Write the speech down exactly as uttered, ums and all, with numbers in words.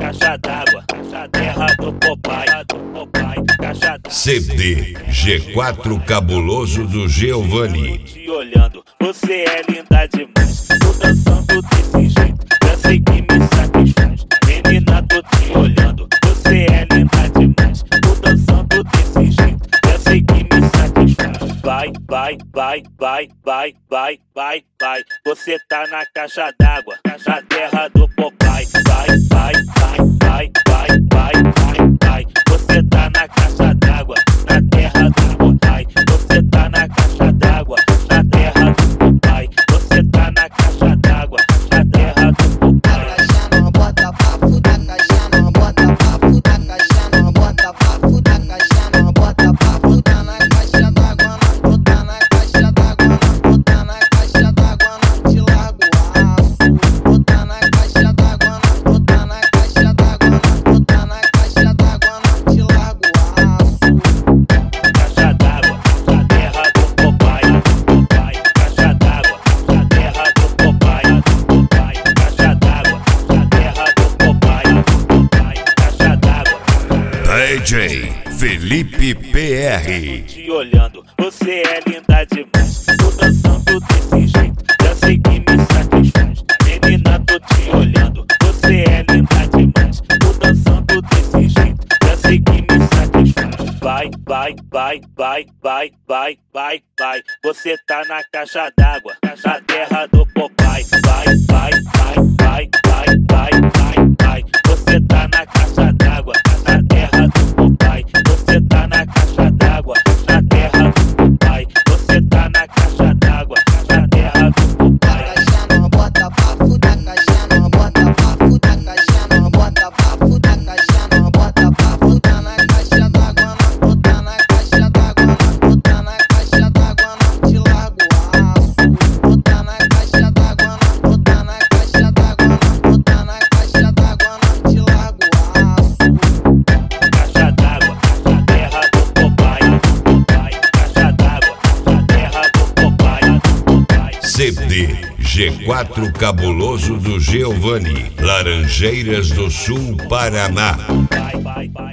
caixa d'água, terra do Popeye, do Popeye, caixa d'água. C D G quatro Cabuloso do Giovanni. Te olhando, você é linda demais. Tô dançando desse jeito, já sei que me satisfaz. Menina, tô te olhando, você é linda demais. Tô dançando desse jeito, já sei que me satisfaz. Vai, vai, vai, vai, vai, vai, vai, vai. Você tá na caixa d'água, na terra do Popeye. Vai, vai, vai, vai, vai, vai, vai, vai. Você tá na caixa d'água, na terra do Popeye. Você tá na caixa d'água, na terra do Popeye. Você tá na caixa d'água, na terra do Popeye. Caixa não bota pra fuder, caixa não bota pra fuder, caixa não bota pra fuder, caixa não bota pra fuder na caixa d'água, não bota na caixa d'água, não bota na caixa d'água, não te largo aço. Bota na caixa d'água, não bota na caixa d'água, não bota na caixa d'água, não te largo aço. Caixa d'água, na terra do Popeye, Popeye. Caixa d'água, na terra do Popeye, Popeye. Caixa d'água, na terra do Popeye, Popeye. Caixa d'água. D J Felipe P R. Te olhando, você é linda demais. Tô dançando desse jeito, já sei que me satisfaz. Menina, tô te olhando, você é linda demais. Tô dançando desse jeito, já sei que me satisfaz. Vai, vai, vai, vai, vai, vai, vai, vai. Você tá na caixa d'água, na terra do Popeye. Vai, vai, vai, vai, vai, vai, vai, vai. Você tá na caixa d'água, na terra do Popeye. Você tá na caixa d'água, na terra do Popeye. Você tá na caixa d'água, na terra do Popeye. Caixa não bota pra fuder, caixa não bota pra fuder, caixa não bota pra fuder, caixa não bota pra fuder na caixa d'água, não bota na caixa d'água, não bota na caixa d'água, não te largo aço. Bota na caixa d'água, não bota na caixa d'água, não bota na caixa d'água, não te largo aço. Caixa d'água, na terra do Popeye, Popeye. Caixa d'água, na terra do Popeye, Popeye. C D G quatro Cabuloso do Giovanni. Laranjeiras do Sul, Paraná. Vai, vai, vai.